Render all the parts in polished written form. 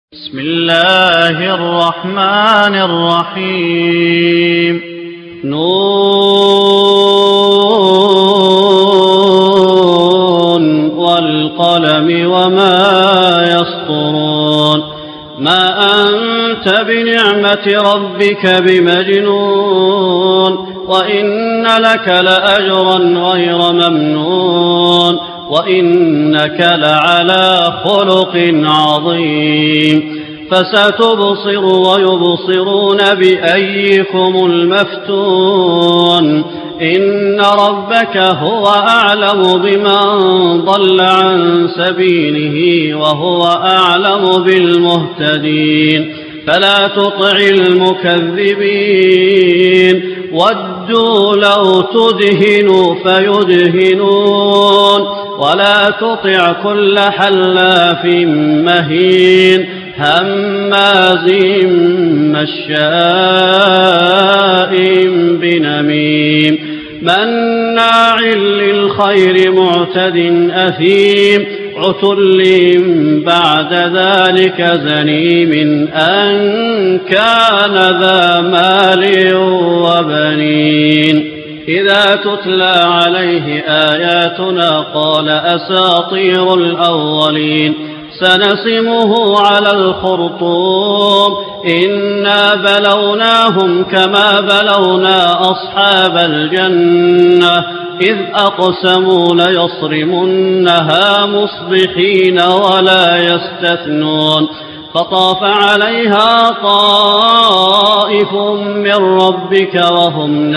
بسم الله الرحمن الرحيم نون والقلم وما يسطرون ما أنت بنعمة ربك بمجنون وإن لك لأجرا غير ممنون وإنك لعلى خلق عظيم فستبصر ويبصرون بأيكم المفتون إن ربك هو أعلم بمن ضل عن سبيله وهو أعلم بالمهتدين فلا تطع المكذبين ودوا لو تدهن فيدهنون ولا تطع كل حلاف مهين هماز مشاء بنميم مناع للخير معتد أثيم عتل بعد ذلك زنيم أن كان ذا مال وبنين إذا تتلى عليه آياتنا قال أساطير الأولين سنسمه على الخرطوم إنا بلوناهم كما بلونا أصحاب الجنة إذ أقسموا ليصرمنها مصبحين ولا يستثنون فطاف عليها طائف من ربك وهم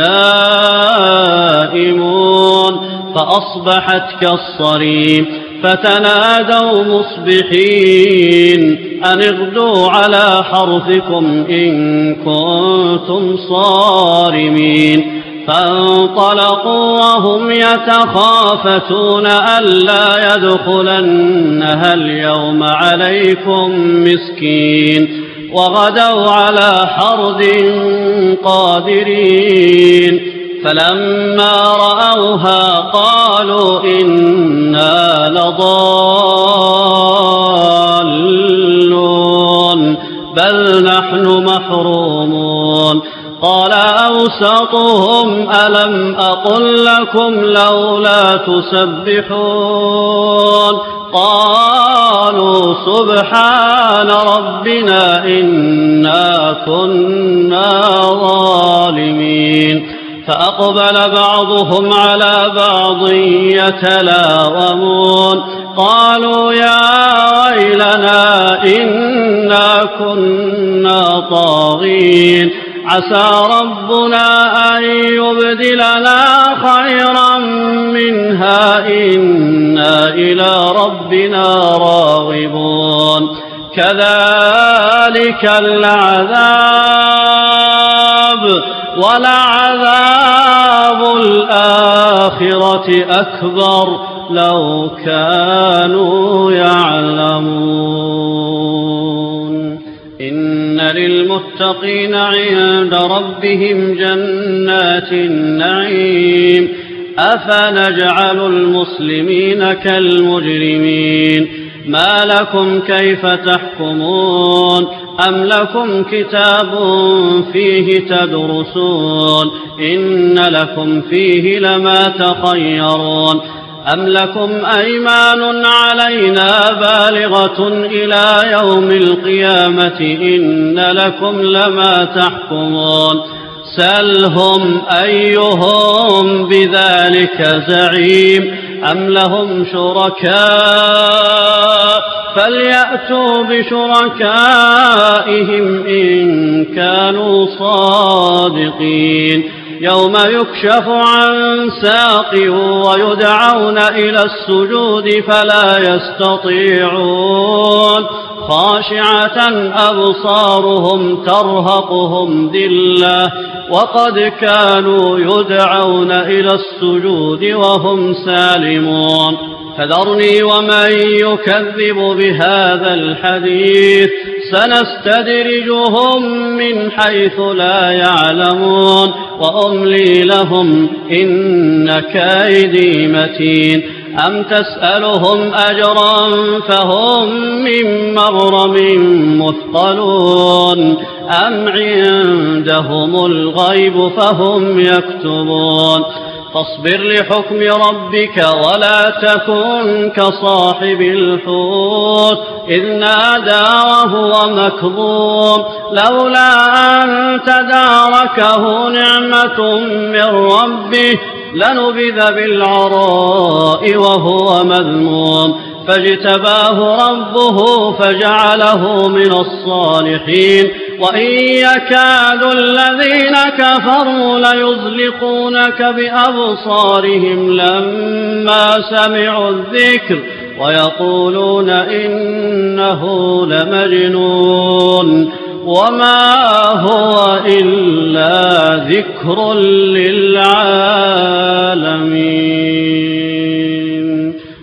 نائمون فأصبحت كالصريم فتنادوا مصبحين أن اغدوا على حرثكم إن كنتم صارمين فانطلقوا وهم يتخافتون ألا يدخلنها اليوم عليكم مسكين وغدوا على حرد قادرين فلما رأوها قالوا إنا لضالون بل نحن محرومون قال أوسطهم ألم أقل لكم لولا تسبحون قالوا سبحان ربنا إنا كنا ظالمين فأقبل بعضهم على بعض يتلاومون قالوا يا ويلنا إنا كنا طاغين عسى ربنا أن يبدلنا خيرا منها إنا إلى ربنا راغبون كذلك العذاب ولعذاب الآخرة أكبر لو كانوا يعلمون إن للمتقين عند ربهم جنات النعيم أفنجعل المسلمين كالمجرمين ما لكم كيف تحكمون أم لكم كتاب فيه تدرسون إن لكم فيه لما تخيرون أم لكم أيمان علينا بالغة إلى يوم القيامة إن لكم لما تحكمون سلهم أيهم بذلك زعيم أم لهم شركاء فليأتوا بشركائهم إن كانوا صادقين يوم يكشف عن ساق ويدعون إلى السجود فلا يستطيعون خاشعة أبصارهم ترهقهم ذلة وقد كانوا يدعون إلى السجود وهم سالمون فذرني ومن يكذب بهذا الحديث سنستدرجهم من حيث لا يعلمون وأملي لهم إن كيدي متين أم تسألهم أجرا فهم من مغرم مثقلون أم عندهم الغيب فهم يكتبون فاصبر لحكم ربك ولا تكن كصاحب الحوت إذ نادى وهو مكظوم لولا أن تداركه نعمة من ربه لنبذ بالعراء وهو مذموم فاجتباه ربه فجعله من الصالحين وإن يكاد الذين كفروا ليزلقونك بأبصارهم لما سمعوا الذكر ويقولون إنه لمجنون وما هو إلا ذكر للعالمين.